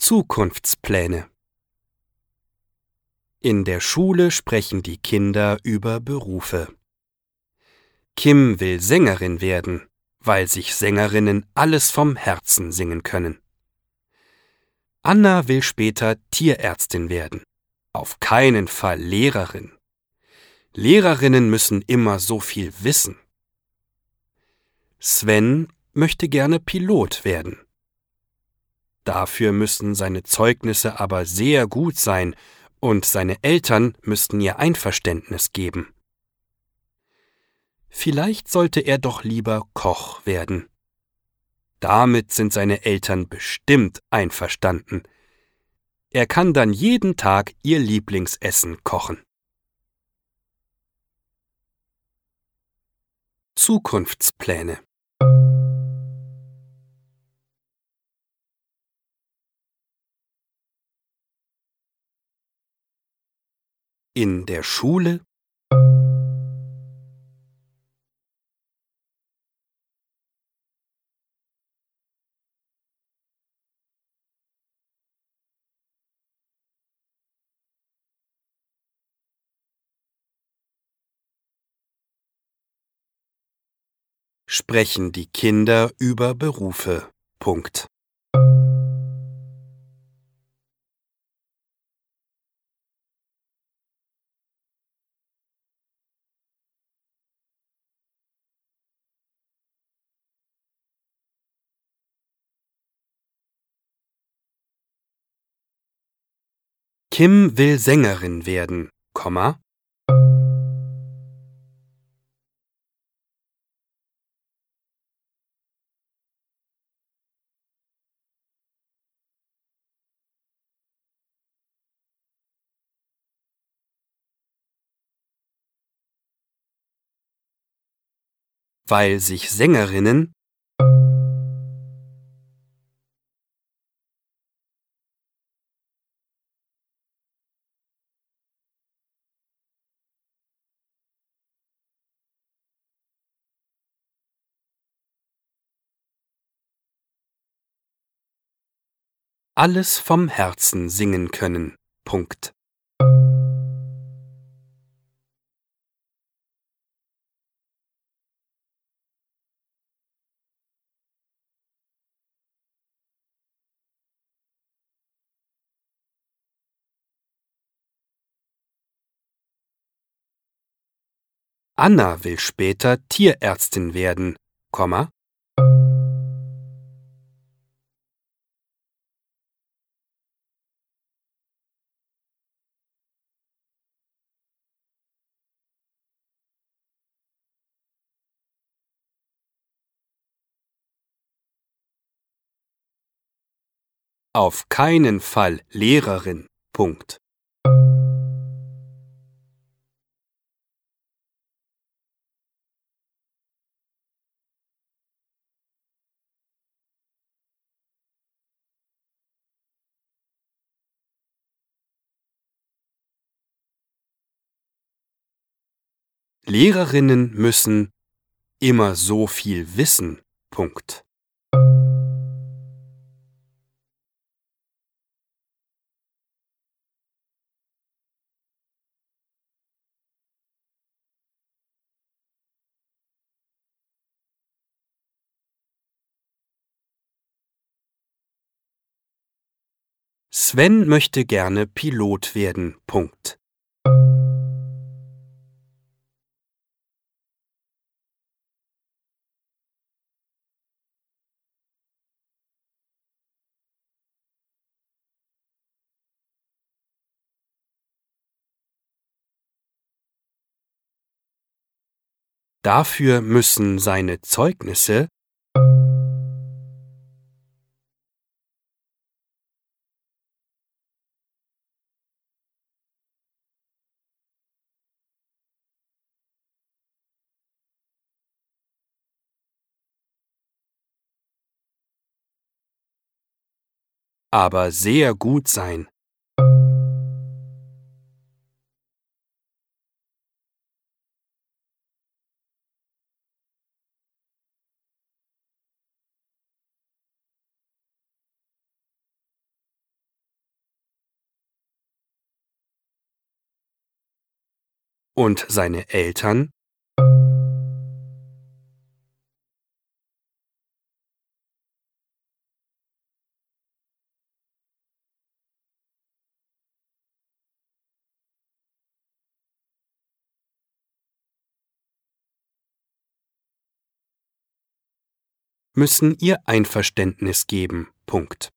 Zukunftspläne. In der Schule sprechen die Kinder über Berufe. Kim will Sängerin werden, weil sich Sängerinnen alles vom Herzen singen können. Anna will später Tierärztin werden, auf keinen Fall Lehrerin. Lehrerinnen müssen immer so viel wissen. Sven möchte gerne Pilot werden. Dafür müssen seine Zeugnisse aber sehr gut sein und seine Eltern müssten ihr Einverständnis geben. Vielleicht sollte er doch lieber Koch werden. Damit sind seine Eltern bestimmt einverstanden. Er kann dann jeden Tag ihr Lieblingsessen kochen. Zukunftspläne. In der Schule. Sprechen die Kinder über Berufe. Punkt. Kim will Sängerin werden, Komma. Weil sich Sängerinnen alles vom Herzen singen können. Punkt. Anna will später Tierärztin werden, Komma. Auf keinen Fall Lehrerin. Punkt. Lehrerinnen müssen immer so viel wissen. Punkt. Sven möchte gerne Pilot werden. Punkt. Dafür müssen seine Zeugnisse aber sehr gut sein. Und seine Eltern? Müssen ihr Einverständnis geben. Punkt.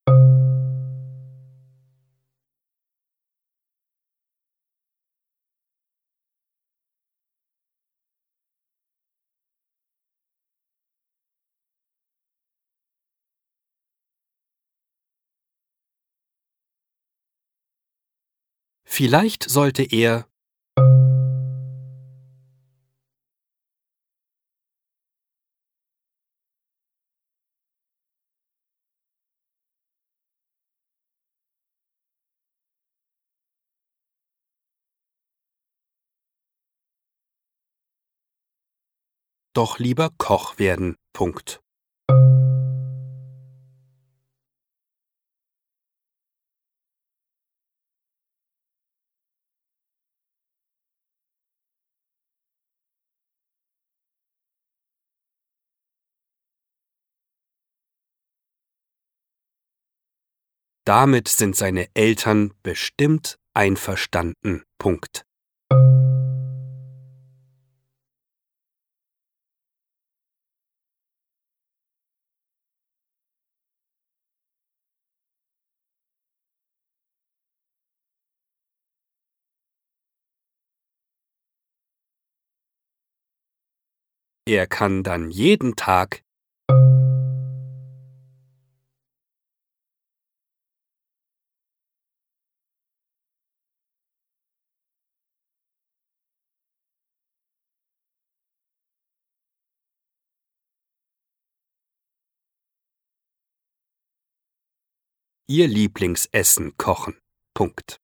Vielleicht sollte er. Doch lieber Koch werden. Punkt. Damit sind seine Eltern bestimmt einverstanden. Punkt. Er kann dann jeden Tag. Ihr Lieblingsessen kochen. Punkt.